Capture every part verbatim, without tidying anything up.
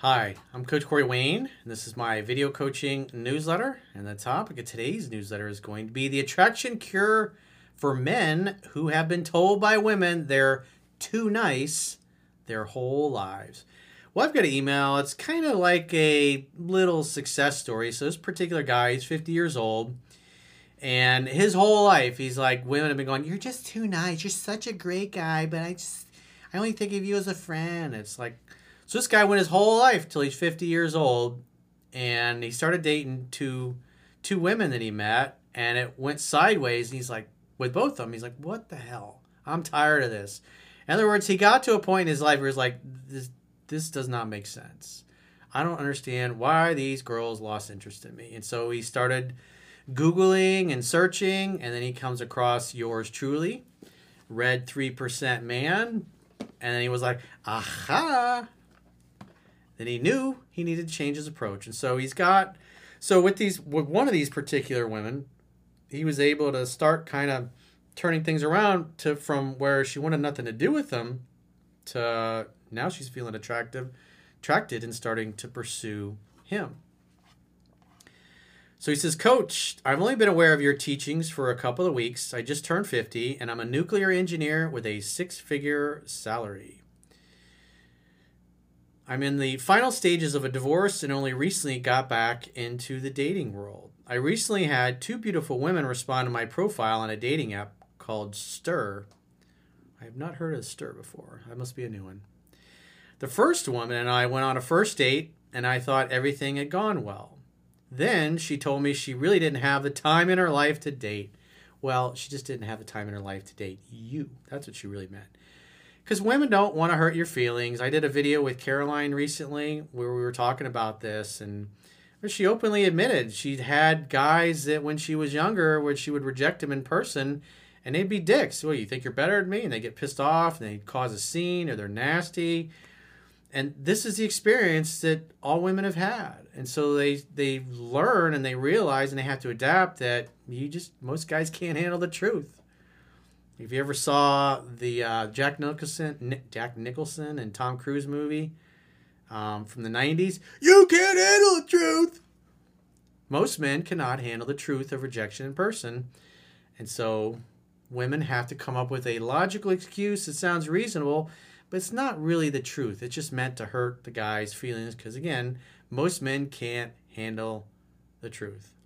Hi, I'm Coach Corey Wayne, and this is my video coaching newsletter. And the topic of today's newsletter is going to be the attraction cure for men who have been told by women they're too nice their whole lives. Well, I've got an email. It's kind of like a little success story. So this particular guy, he's fifty years old, and his whole life, he's like, women have been going, "You're just too nice. You're such a great guy, but I just, I only think of you as a friend." It's like, so this guy went his whole life till he's fifty years old, and he started dating two two women that he met, and it went sideways. And he's like, with both of them, he's like, "What the hell? I'm tired of this." In other words, he got to a point in his life where he's like, "This this does not make sense. I don't understand why these girls lost interest in me." And so he started Googling and searching, and then he comes across yours truly, read three percent Man, and then he was like, "Aha!" Then he knew he needed to change his approach. And so he's got, so with these, with one of these particular women, he was able to start kind of turning things around to from where she wanted nothing to do with him to now she's feeling attractive, attracted and starting to pursue him. So he says, "Coach, I've only been aware of your teachings for a couple of weeks. I just turned fifty and I'm a nuclear engineer with a six-figure salary. I'm in the final stages of a divorce and only recently got back into the dating world. I recently had two beautiful women respond to my profile on a dating app called Stir." I have not heard of Stir before. That must be a new one. "The first woman and I went on a first date, and I thought everything had gone well. Then she told me she really didn't have the time in her life to date." Well, she just didn't have the time in her life to date you. That's what she really meant. Because women don't want to hurt your feelings. I did a video with Caroline recently where we were talking about this, and she openly admitted she'd had guys that when she was younger, where she would reject them in person, and they'd be dicks. "Well, you think you're better than me?" And they get pissed off, and they cause a scene, or they're nasty. And this is the experience that all women have had. And so they they learn and they realize and they have to adapt that you just, most guys can't handle the truth. If you ever saw the uh, Jack Nicholson, Jack Nicholson and Tom Cruise movie um, from the nineties, "You can't handle the truth." Most men cannot handle the truth of rejection in person. And so women have to come up with a logical excuse that sounds reasonable, but it's not really the truth. It's just meant to hurt the guy's feelings because, again, most men can't handle the truth.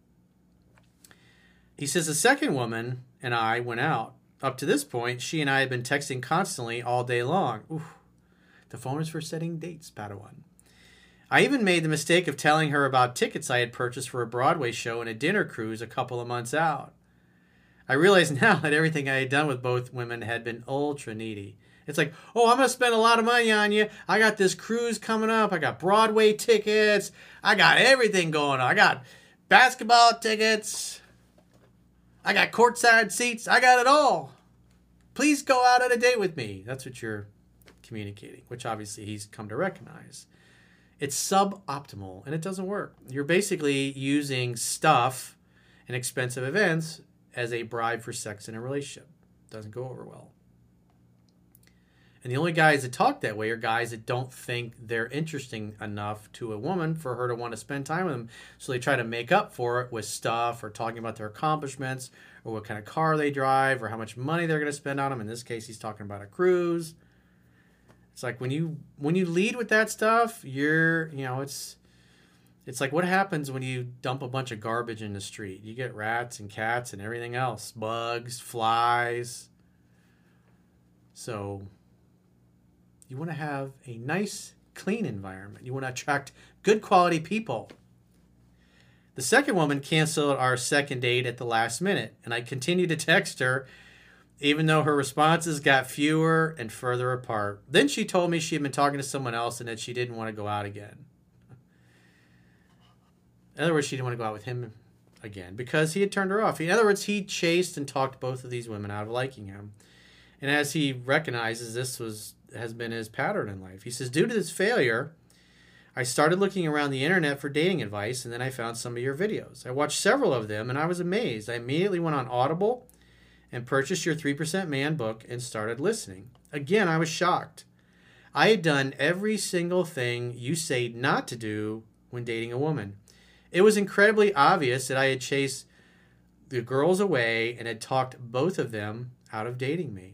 He says, "The second woman and I went out. Up to this point, she and I had been texting constantly all day long." Oof. The phone is for setting dates, Padawan. "I even made the mistake of telling her about tickets I had purchased for a Broadway show and a dinner cruise a couple of months out. I realize now that everything I had done with both women had been ultra needy. It's like, oh, I'm going to spend a lot of money on you. I got this cruise coming up. I got Broadway tickets. I got everything going on. I got basketball tickets. I got courtside seats. I got it all. Please go out on a date with me." That's what you're communicating, which obviously he's come to recognize. It's suboptimal, and it doesn't work. You're basically using stuff and expensive events as a bribe for sex in a relationship. Doesn't go over well. And the only guys that talk that way are guys that don't think they're interesting enough to a woman for her to want to spend time with them. So they try to make up for it with stuff or talking about their accomplishments or what kind of car they drive or how much money they're going to spend on them. In this case, he's talking about a cruise. It's like when you when you lead with that stuff, you're, you know, it's it's like what happens when you dump a bunch of garbage in the street. You get rats and cats and everything else, bugs, flies. So you want to have a nice, clean environment. You want to attract good quality people. "The second woman canceled our second date at the last minute, and I continued to text her even though her responses got fewer and further apart. Then she told me she had been talking to someone else and that she didn't want to go out again." In other words, she didn't want to go out with him again because he had turned her off. In other words, he chased and talked both of these women out of liking him. And as he recognizes this was has been his pattern in life, he says, "Due to this failure, I started looking around the internet for dating advice, and then I found some of your videos. I watched several of them, and I was amazed. I immediately went on Audible and purchased your three percent Man book and started listening. Again, I was shocked. I had done every single thing you say not to do when dating a woman. It was incredibly obvious that I had chased the girls away and had talked both of them out of dating me.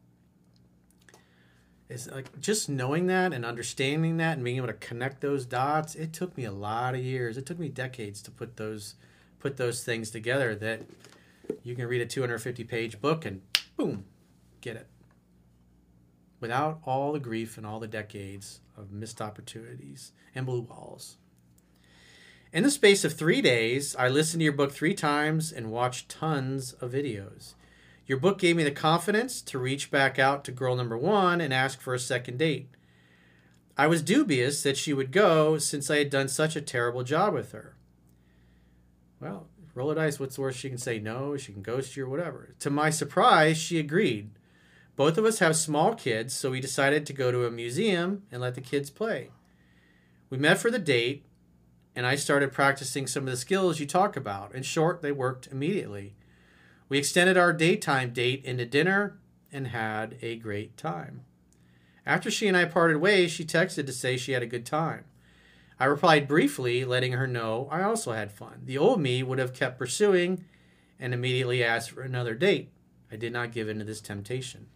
It's like just knowing that and understanding that and being able to connect those dots. It took me a lot of years. It took me decades to put those put those things together that you can read a two hundred fifty page book and boom, get it. Without all the grief and all the decades of missed opportunities and blue walls. In the space of three days, I listened to your book three times and watched tons of videos. Your book gave me the confidence to reach back out to girl number one and ask for a second date. I was dubious that she would go since I had done such a terrible job with her. Well, roll the dice. What's the worst? She can say no, she can ghost you or whatever. To my surprise, she agreed. Both of us have small kids, so we decided to go to a museum and let the kids play. We met for the date, and I started practicing some of the skills you talk about. In short, they worked immediately. We extended our daytime date into dinner and had a great time. After she and I parted ways, she texted to say she had a good time. I replied briefly, letting her know I also had fun. The old me would have kept pursuing and immediately asked for another date. I did not give in to this temptation.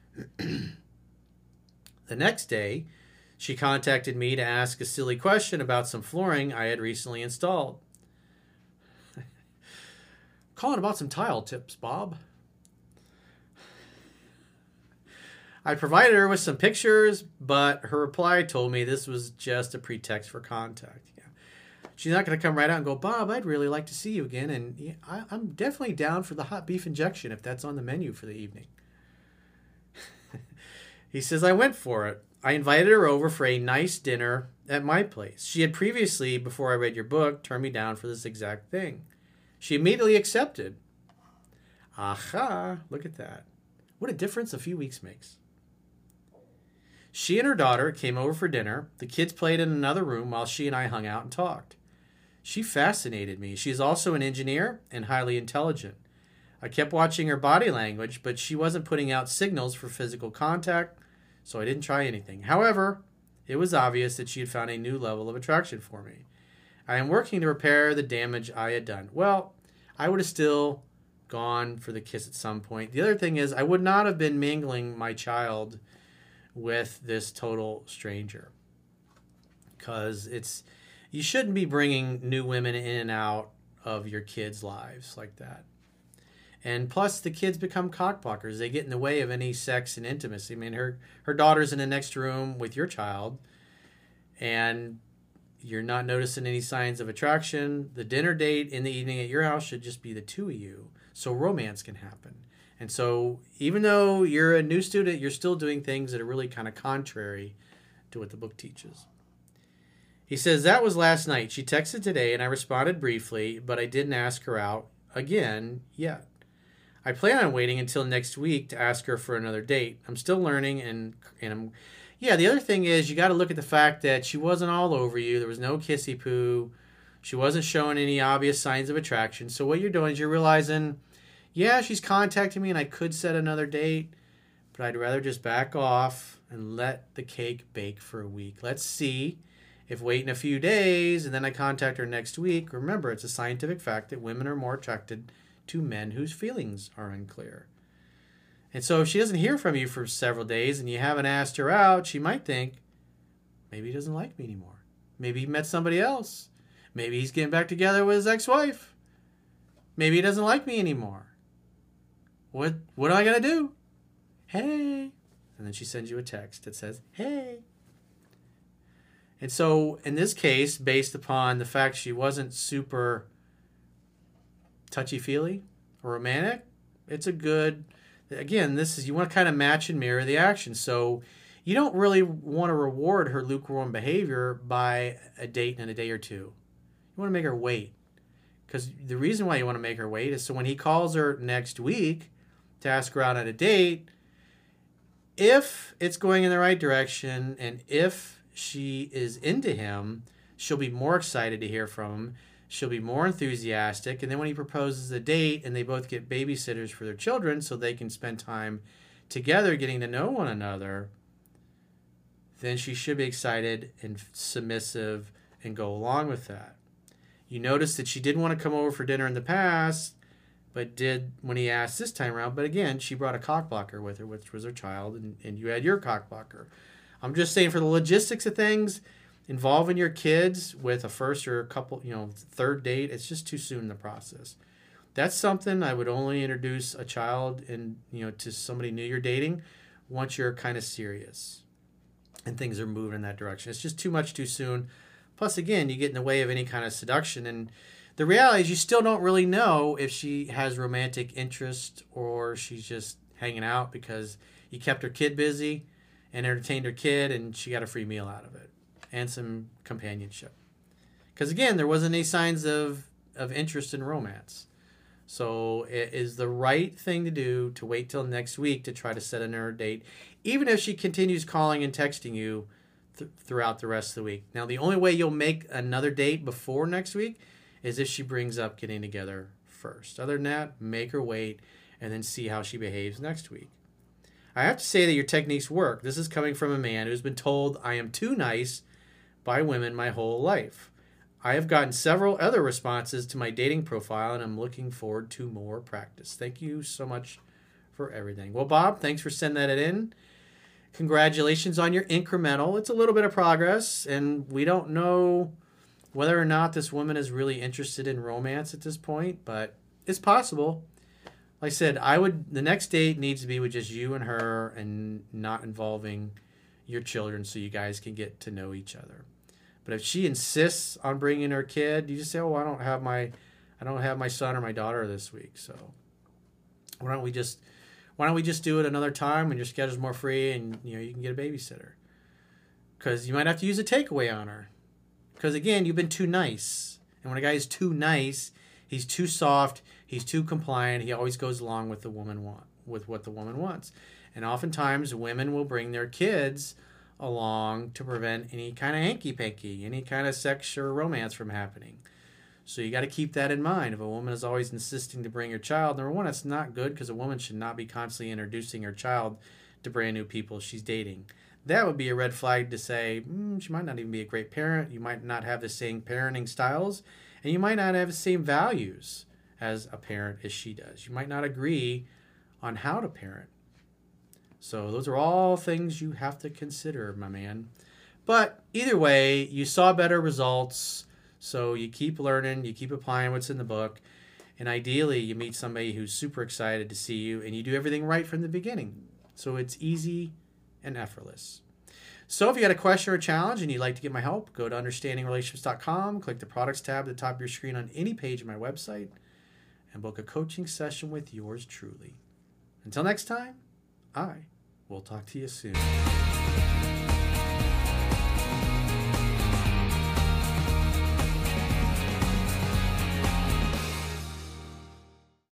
The next day, she contacted me to ask a silly question about some flooring I had recently installed. Calling about some tile tips, Bob. I provided her with some pictures, but her reply told me this was just a pretext for contact. Yeah. She's not going to come right out and go, Bob, I'd really like to see you again, and yeah, I, I'm definitely down for the hot beef injection if that's on the menu for the evening. He says, I went for it. I invited her over for a nice dinner at my place. She had previously, before I read your book, turned me down for this exact thing. She immediately accepted. Aha, look at that. What a difference a few weeks makes. She and her daughter came over for dinner. The kids played in another room while she and I hung out and talked. She fascinated me. She's also an engineer and highly intelligent. I kept watching her body language, but she wasn't putting out signals for physical contact, so I didn't try anything. However, it was obvious that she had found a new level of attraction for me. I am working to repair the damage I had done. Well, I would have still gone for the kiss at some point. The other thing is, I would not have been mingling my child with this total stranger. Because it's, you shouldn't be bringing new women in and out of your kids' lives like that. And plus, the kids become cockblockers. They get in the way of any sex and intimacy. I mean, her, her daughter's in the next room with your child, and you're not noticing any signs of attraction. The dinner date in the evening at your house should just be the two of you, so romance can happen. And so even though you're a new student, you're still doing things that are really kind of contrary to what the book teaches. He says, that was last night. She texted today, and I responded briefly, but I didn't ask her out again yet. I plan on waiting until next week to ask her for another date. I'm still learning, and and I'm, yeah, the other thing is you got to look at the fact that she wasn't all over you. There was no kissy poo. She wasn't showing any obvious signs of attraction. So what you're doing is you're realizing, yeah, she's contacting me and I could set another date, but I'd rather just back off and let the cake bake for a week. Let's see if waiting a few days and then I contact her next week. Remember, it's a scientific fact that women are more attracted to men whose feelings are unclear. And so if she doesn't hear from you for several days and you haven't asked her out, she might think, maybe he doesn't like me anymore. Maybe he met somebody else. Maybe he's getting back together with his ex-wife. Maybe he doesn't like me anymore. What what am I going to do? Hey. And then she sends you a text that says, hey. And so in this case, based upon the fact she wasn't super touchy-feely or romantic, it's a good, again, this is, you want to kind of match and mirror the action. So you don't really want to reward her lukewarm behavior by a date in a day or two. You want to make her wait. Because the reason why you want to make her wait is so when he calls her next week to ask her out on a date, if it's going in the right direction and if she is into him, she'll be more excited to hear from him. She'll be more enthusiastic. And then when he proposes a date and they both get babysitters for their children so they can spend time together getting to know one another, then she should be excited and submissive and go along with that. You notice that she didn't want to come over for dinner in the past, but did when he asked this time around. But again, she brought a cock blocker with her, which was her child, and, and you had your cock blocker. I'm just saying, for the logistics of things, involving your kids with a first or a couple, you know, third date, it's just too soon in the process. That's something I would only introduce a child and, you know, to somebody new you're dating once you're kind of serious and things are moving in that direction. It's just too much too soon. Plus, again, you get in the way of any kind of seduction. And the reality is you still don't really know if she has romantic interest or she's just hanging out because you kept her kid busy and entertained her kid and she got a free meal out of it and some companionship. Because, again, there wasn't any signs of, of interest in romance. So it is the right thing to do to wait till next week to try to set another date, even if she continues calling and texting you th- throughout the rest of the week. Now, the only way you'll make another date before next week is if she brings up getting together first. Other than that, make her wait and then see how she behaves next week. I have to say that your techniques work. This is coming from a man who's been told I am too nice by women my whole life. I have gotten several other responses to my dating profile, and I'm looking forward to more practice. Thank you so much for everything. Well, Bob, thanks for sending that in. Congratulations on your incremental. It's a little bit of progress, and we don't know whether or not this woman is really interested in romance at this point, but it's possible. Like I said, I would. The next date needs to be with just you and her and not involving your children so you guys can get to know each other. But if she insists on bringing her kid, you just say, "Oh, I don't have my, I don't have my son or my daughter this week. So why don't we just, why don't we just do it another time when your schedule's more free and you know you can get a babysitter? Because you might have to use a takeaway on her. Because again, you've been too nice, and when a guy is too nice, he's too soft, he's too compliant. He always goes along with the woman want with what the woman wants, and oftentimes women will bring their kids along to prevent any kind of hanky-panky, any kind of sex or romance from happening. So you got to keep that in mind. If a woman is always insisting to bring her child, number one, it's not good because a woman should not be constantly introducing her child to brand new people she's dating. That would be a red flag to say, mm, she might not even be a great parent. You might not have the same parenting styles, and you might not have the same values as a parent as she does. You might not agree on how to parent. So those are all things you have to consider, my man. But either way, you saw better results. So you keep learning, you keep applying what's in the book. And ideally, you meet somebody who's super excited to see you and you do everything right from the beginning. So it's easy and effortless. So if you got a question or a challenge and you'd like to get my help, go to understanding relationships dot com, click the products tab at the top of your screen on any page of my website, and book a coaching session with yours truly. Until next time, I will talk to you soon.